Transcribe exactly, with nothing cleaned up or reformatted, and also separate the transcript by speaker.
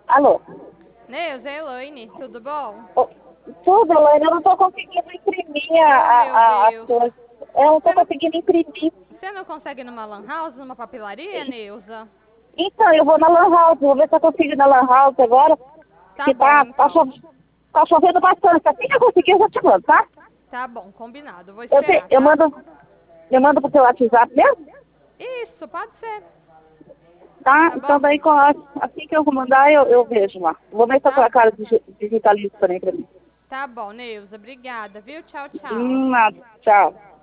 Speaker 1: Alô?
Speaker 2: Neuza, Elaine, tudo bom?
Speaker 1: Ô, tudo, Elaine, eu não tô conseguindo imprimir a,
Speaker 2: Oh, meu
Speaker 1: a, as
Speaker 2: Deus.
Speaker 1: coisas. Eu não tô
Speaker 2: Você não,
Speaker 1: conseguindo imprimir.
Speaker 2: você não consegue ir numa lan house, numa papelaria, Neuza?
Speaker 1: Então, eu vou na Lan House, vou ver se eu consigo ir na Lan House agora.
Speaker 2: Tá
Speaker 1: Que
Speaker 2: bom,
Speaker 1: tá, tá,
Speaker 2: então.
Speaker 1: chove, tá chovendo bastante. Assim que eu conseguir, eu já te mando, tá?
Speaker 2: Tá bom, combinado. Vou
Speaker 1: Eu, te,
Speaker 2: esperar,
Speaker 1: eu
Speaker 2: tá?
Speaker 1: mando, eu mando pro seu WhatsApp mesmo?
Speaker 2: Isso, pode ser.
Speaker 1: Tá?
Speaker 2: Tá
Speaker 1: Então
Speaker 2: bom?
Speaker 1: daí, com a- assim que eu vou mandar, eu, eu vejo lá. Vou ver se eu
Speaker 2: Tá,
Speaker 1: com a cara digi- digitalista também pra mim.
Speaker 2: tá bom, Neuza. Obrigada, viu? Tchau, tchau.
Speaker 1: Hum, nada. Tchau.